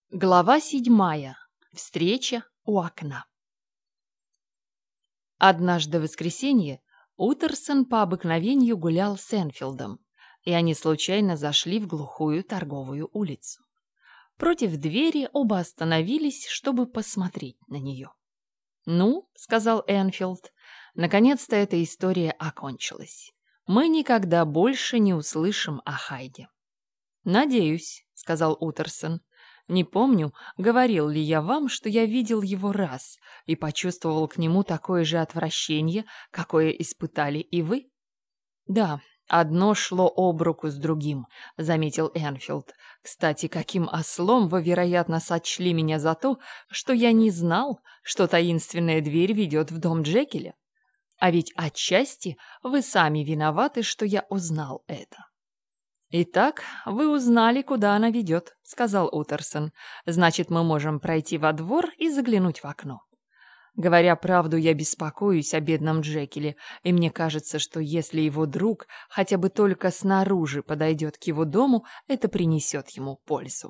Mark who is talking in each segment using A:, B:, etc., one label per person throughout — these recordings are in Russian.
A: Глава 7. Встреча у окна. Однажды в воскресенье Утерсон по обыкновению гулял с Энфилдом, и они случайно зашли в глухую торговую улицу. Против двери оба остановились, чтобы посмотреть на нее. «Ну, — сказал Энфилд, — наконец-то эта история окончилась. Мы никогда больше не услышим о Хайде». «Надеюсь, — сказал Утерсон. Не помню, говорил ли я вам, что я видел его раз и почувствовал к нему такое же отвращение, какое испытали и вы?» «Да, одно шло об руку с другим», — заметил Энфилд. «Кстати, каким ослом вы, вероятно, сочли меня за то, что я не знал, что таинственная дверь ведет в дом Джекиля? А ведь отчасти вы сами виноваты, что я узнал это». «Итак, вы узнали, куда она ведет», — сказал Утерсон. «Значит, мы можем пройти во двор и заглянуть в окно. Говоря правду, я беспокоюсь о бедном Джекиле, и мне кажется, что если его друг хотя бы только снаружи подойдет к его дому, это принесет ему пользу».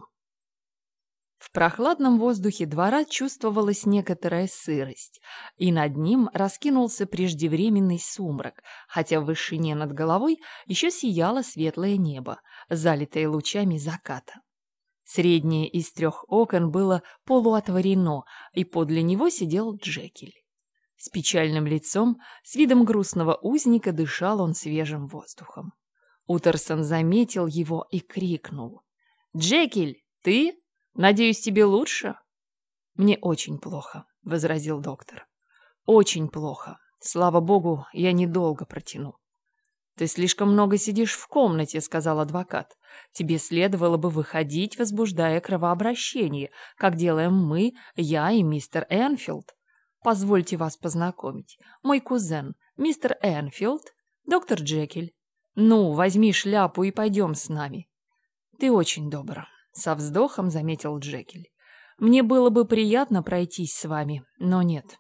A: В прохладном воздухе двора чувствовалась некоторая сырость, и над ним раскинулся преждевременный сумрак, хотя в вышине над головой еще сияло светлое небо, залитое лучами заката. Среднее из 3 окон было полуотворено, и подле него сидел Джекиль. С печальным лицом, с видом грустного узника дышал он свежим воздухом. Утерсон заметил его и крикнул: «Джекиль, ты? Надеюсь, тебе лучше?» «Мне очень плохо», — возразил доктор. «Очень плохо. Слава богу, я недолго протяну». «Ты слишком много сидишь в комнате», — сказал адвокат. «Тебе следовало бы выходить, возбуждая кровообращение, как делаем мы, я и мистер Энфилд. Позвольте вас познакомить. Мой кузен, мистер Энфилд, доктор Джекиль. Ну, возьми шляпу и пойдем с нами». «Ты очень добр», — со вздохом заметил Джекиль. «Мне было бы приятно пройтись с вами, но нет».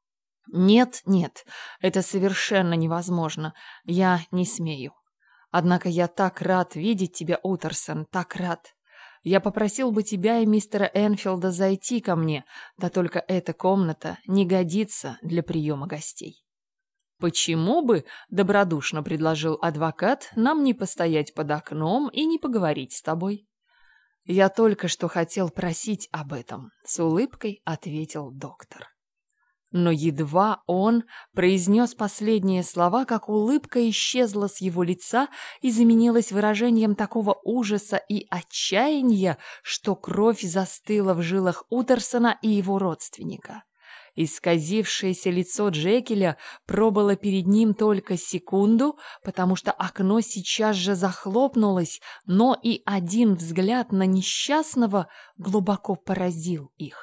A: «Нет, нет, это совершенно невозможно. Я не смею. Однако я так рад видеть тебя, Утерсон, так рад. Я попросил бы тебя и мистера Энфилда зайти ко мне, да только эта комната не годится для приема гостей». «Почему бы, — добродушно предложил адвокат, — нам не постоять под окном и не поговорить с тобой?» «Я только что хотел просить об этом», — с улыбкой ответил доктор. Но едва он произнес последние слова, как улыбка исчезла с его лица и заменилась выражением такого ужаса и отчаяния, что кровь застыла в жилах Утерсона и его родственника. Исказившееся лицо Джекиля пробыло перед ним только секунду, потому что окно сейчас же захлопнулось, но и один взгляд на несчастного глубоко поразил их.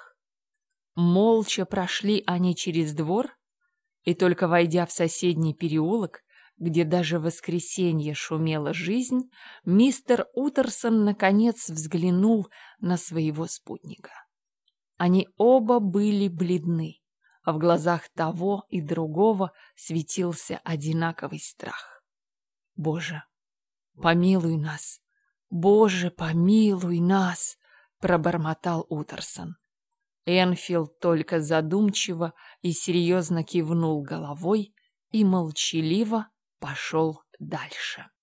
A: Молча прошли они через двор, и только войдя в соседний переулок, где даже в воскресенье шумела жизнь, мистер Утерсон наконец взглянул на своего спутника. Они оба были бледны, а в глазах того и другого светился одинаковый страх. «Боже, помилуй нас! Боже, помилуй нас!» — пробормотал Утерсон. Энфилд только задумчиво и серьезно кивнул головой и молчаливо пошел дальше.